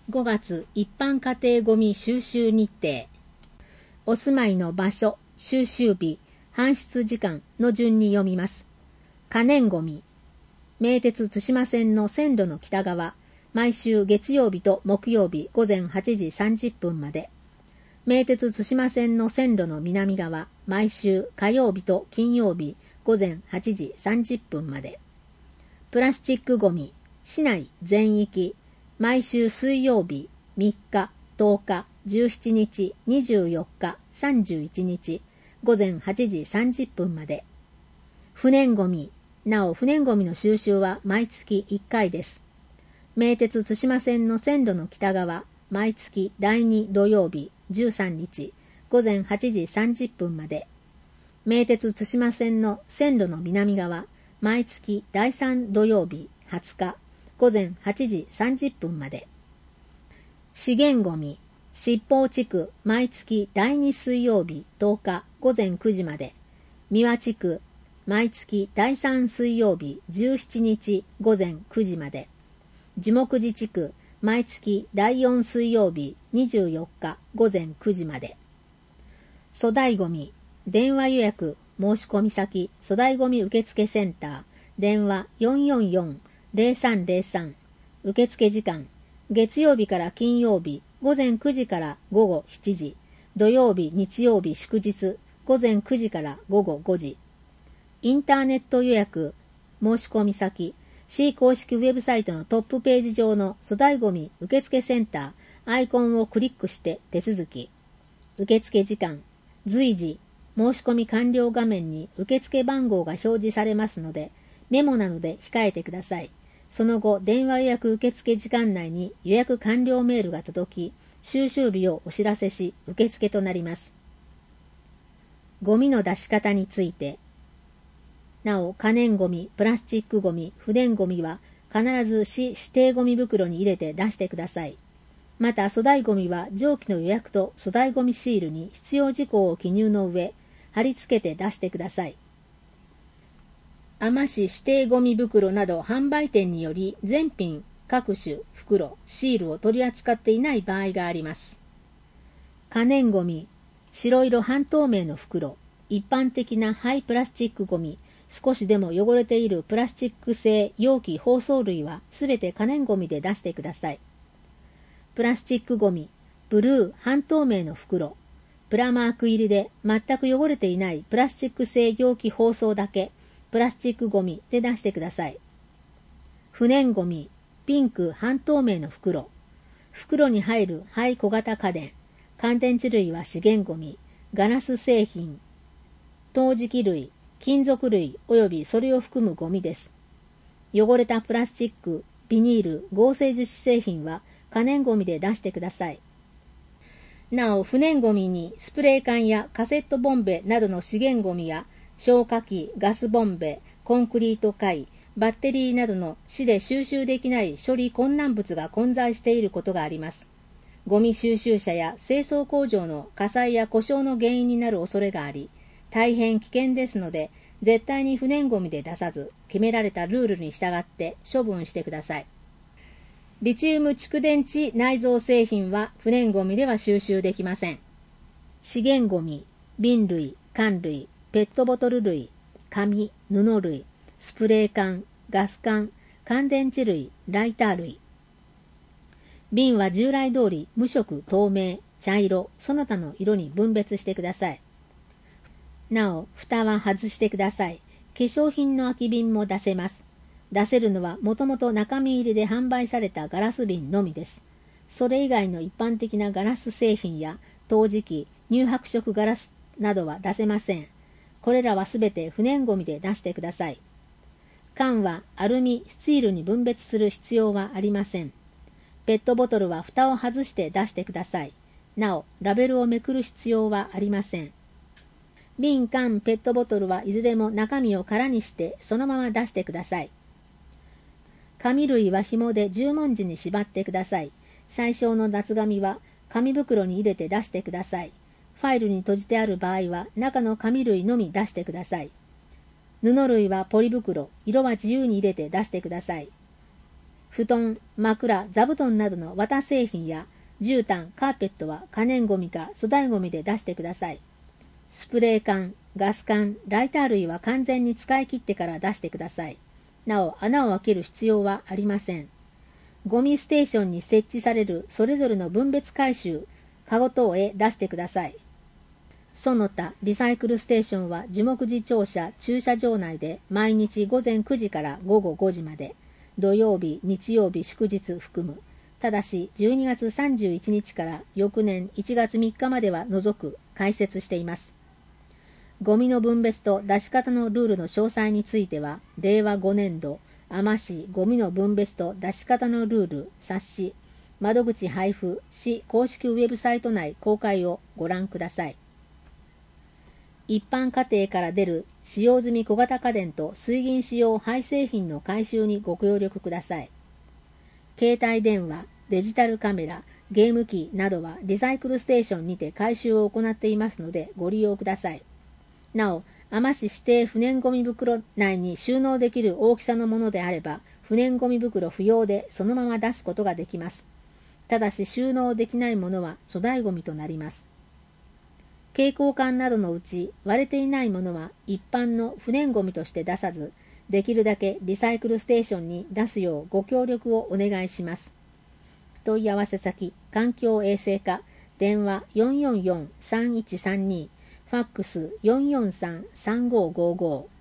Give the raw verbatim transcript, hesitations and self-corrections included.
ごがつ一般家庭ごみ収集日程。お住まいの場所、収集日、搬出時間の順に読みます。可燃ごみ。名鉄対馬線の線路の北側、毎週月曜日と木曜日午前はちじさんじゅっぷんまで。名鉄対馬線の線路の南側、毎週火曜日と金曜日午前はちじさんじゅっぷんまで。プラスチックごみ、市内全域、毎週水曜日、みっか、とおか、じゅうしちにち、にじゅうよっか、さんじゅういちにち、午前はちじさんじゅっぷんまで。不燃ごみ、なお不燃ごみの収集は毎月いっかいです。名鉄対馬線の線路の北側、毎月だいに土曜日、じゅうさんにち、午前はちじさんじゅっぷんまで。名鉄対馬線の線路の南側、毎月だいさん土曜日、はつか、午前はちじさんじゅっぷんまで。資源ごみ、七宝地区、毎月だいに水曜日、とおか、午前くじまで。三輪地区、毎月だいさん水曜日、じゅうしちにち、午前くじまで。樹木寺地区、毎月だいよん水曜日、にじゅうよっか、午前くじまで。粗大ごみ、電話予約、申し込み先、粗大ごみ受付センター、電話 よんよんよんのゼロさんゼロさん、受付時間、月曜日から金曜日、午前くじから午後しちじ、土曜日、日曜日、祝日、午前くじから午後ごじ。インターネット予約、申し込み先、市公式ウェブサイトのトップページ上の粗大ごみ受付センター、アイコンをクリックして手続き。受付時間、随時、申し込み完了画面に受付番号が表示されますので、メモなので控えてください。その後、電話予約受付時間内に予約完了メールが届き、収集日をお知らせし、受付となります。ゴミの出し方について。なお、可燃ゴミ、プラスチックゴミ、不燃ゴミは必ず市指定ゴミ袋に入れて出してください。また、粗大ゴミは上記の予約と粗大ゴミシールに必要事項を記入の上、貼り付けて出してください。海士指定ゴミ袋など販売店により全品各種袋シールを取り扱っていない場合があります。可燃ゴミ、白色半透明の袋、一般的な廃プラスチックゴミ、少しでも汚れているプラスチック製容器包装類はすべて可燃ゴミで出してください。プラスチックゴミ、ブルー半透明の袋、プラマーク入りで全く汚れていないプラスチック製容器包装だけプラスチックゴミで出してください。不燃ゴミ、ピンク半透明の袋、袋に入る廃小型家電、乾電池類は資源ゴミ、ガラス製品、陶磁器類、金属類及びそれを含むゴミです。汚れたプラスチック、ビニール、合成樹脂製品は可燃ゴミで出してください。なお、不燃ゴミにスプレー缶やカセットボンベなどの資源ゴミや消火器、ガスボンベ、コンクリート塊、バッテリーなどの市で収集できない処理困難物が混在していることがあります。ゴミ収集車や清掃工場の火災や故障の原因になる恐れがあり、大変危険ですので、絶対に不燃ゴミで出さず、決められたルールに従って処分してください。リチウム蓄電池内蔵製品は不燃ゴミでは収集できません。資源ゴミ、瓶類、缶類、ペットボトル類、紙、布類、スプレー缶、ガス缶、乾電池類、ライター類。瓶は従来通り無色、透明、茶色、その他の色に分別してください。なお、蓋は外してください。化粧品の空き瓶も出せます。出せるのはもともと中身入りで販売されたガラス瓶のみです。それ以外の一般的なガラス製品や陶磁器、乳白色ガラスなどは出せません。これらはすべて不燃ゴミで出してください。缶はアルミ、スチールに分別する必要はありません。ペットボトルは蓋を外して出してください。なお、ラベルをめくる必要はありません。瓶、缶、ペットボトルはいずれも中身を空にしてそのまま出してください。紙類は紐で十文字に縛ってください。最小の脱紙は紙袋に入れて出してください。ファイルに閉じてある場合は中の紙類のみ出してください。布類はポリ袋、色は自由に入れて出してください。 布団、枕、座布団などの綿製品や絨毯、カーペットは可燃ごみか粗大ごみで出してください。スプレー缶、ガス缶、ライター類は完全に使い切ってから出してください。なお、穴を開ける必要はありません。ゴミステーションに設置されるそれぞれの分別回収、カゴ等へ出してください。その他、リサイクルステーションは樹木寺庁舎駐車場内で毎日午前くじから午後ごじまで、土曜日、日曜日、祝日含む。ただし、じゅうにがつさんじゅういちにちから翌年いちがつみっかまでは除く、開設しています。ゴミの分別と出し方のルールの詳細については、れいわごねんど、海士ゴミの分別と出し方のルール、冊子、窓口配布、市公式ウェブサイト内公開をご覧ください。一般家庭から出る使用済み小型家電と水銀使用廃製品の回収にご協力ください。携帯電話、デジタルカメラ、ゲーム機などはリサイクルステーションにて回収を行っていますのでご利用ください。なお、海士指定不燃ごみ袋内に収納できる大きさのものであれば、不燃ごみ袋不要でそのまま出すことができます。ただし収納できないものは粗大ごみとなります。蛍光管などのうち割れていないものは一般の不燃ごみとして出さず、できるだけリサイクルステーションに出すようご協力をお願いします。問い合わせ先、環境衛生課、電話 よんよんよんさんいちさんに、ファックス よんよんさんさんごごご。